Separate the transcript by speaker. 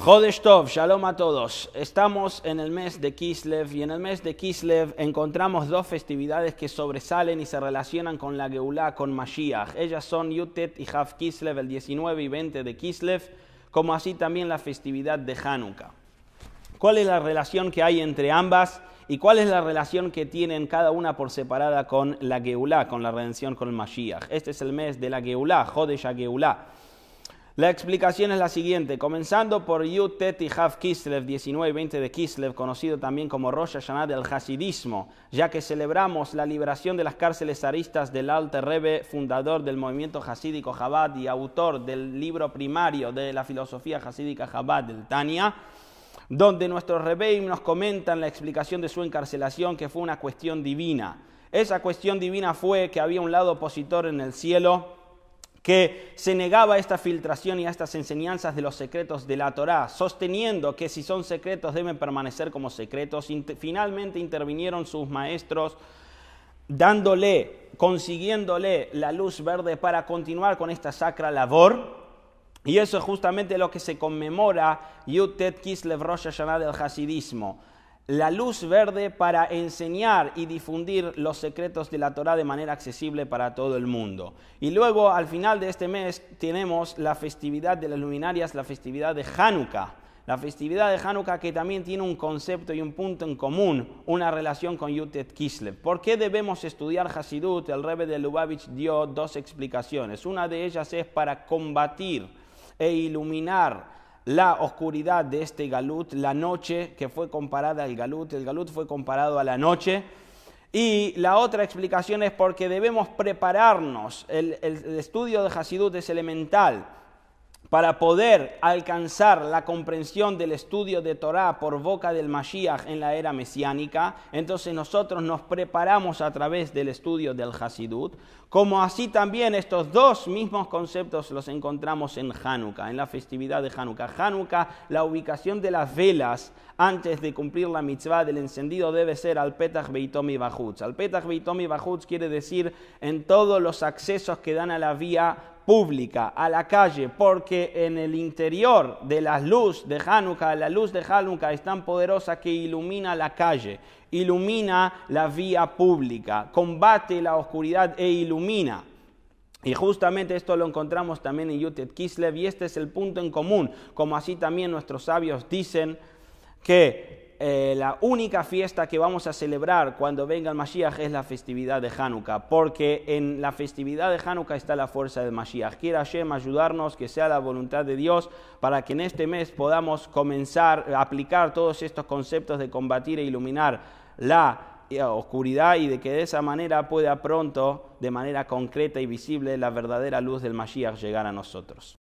Speaker 1: Jodesh Tov, Shalom a todos. Estamos en el mes de Kislev y en el mes de Kislev encontramos dos festividades que sobresalen y se relacionan con la Geulá, con Mashiach. Ellas son Yutet y Hav Kislev, el 19 y 20 de Kislev, como así también la festividad de Hanukkah. ¿Cuál es la relación que hay entre ambas y cuál es la relación que tienen cada una por separada con la Geulá, con la redención, con el Mashiach? Este es el mes de la Geulá, Jodesh HaGeulá. La explicación es la siguiente, comenzando por Yud Tet y Hav Kislev, 19 y 20 de Kislev, conocido también como Rosh Hashanah del Hasidismo, ya que celebramos la liberación de las cárceles zaristas del Alter Rebbe, fundador del movimiento hasídico Chabad y autor del libro primario de la filosofía hasídica Chabad, del Tanya, donde nuestros Rebbeim nos comentan la explicación de su encarcelación, que fue una cuestión divina. Esa cuestión divina fue que había un lado opositor en el cielo, que se negaba a esta filtración y a estas enseñanzas de los secretos de la Torá, sosteniendo que si son secretos deben permanecer como secretos. Finalmente intervinieron sus maestros, consiguiéndole la luz verde para continuar con esta sacra labor. Y eso es justamente lo que se conmemora Yud Tet Kislev Rosh Hashanah del Hasidismo. La luz verde para enseñar y difundir los secretos de la Torá de manera accesible para todo el mundo. Y luego, al final de este mes, tenemos la festividad de las luminarias, la festividad de Hanukkah. La festividad de Hanukkah que también tiene un concepto y un punto en común, una relación con Yud Tet Kislev. ¿Por qué debemos estudiar Hasidut? El Rebbe de Lubavitch dio dos explicaciones. Una de ellas es para combatir e iluminar la oscuridad de este galut, la noche que fue comparada al galut, el galut fue comparado a la noche. Y la otra explicación es porque debemos prepararnos, el estudio de Hasidut es elemental para poder alcanzar la comprensión del estudio de Torah por boca del Mashiach en la era mesiánica. Entonces nosotros nos preparamos a través del estudio del Hasidut, como así también estos dos mismos conceptos los encontramos en Hanukkah, en la festividad de Hanukkah. Hanukkah, la ubicación de las velas antes de cumplir la mitzvah del encendido debe ser al Petach Beitom y Bajutz. Al Petach Beitom y Bajutz quiere decir en todos los accesos que dan a la vía pública, a la calle, porque en el interior de la luz de Hanukkah es tan poderosa que ilumina la calle, ilumina la vía pública, combate la oscuridad e ilumina. Y justamente esto lo encontramos también en Yud Tet Kislev, y este es el punto en común, como así también nuestros sabios dicen que la única fiesta que vamos a celebrar cuando venga el Mashiach es la festividad de Hanukkah, porque en la festividad de Hanukkah está la fuerza del Mashiach. Quiera Hashem ayudarnos, que sea la voluntad de Dios, para que en este mes podamos comenzar a aplicar todos estos conceptos de combatir e iluminar la oscuridad, y de que de esa manera pueda pronto, de manera concreta y visible, la verdadera luz del Mashiach llegar a nosotros.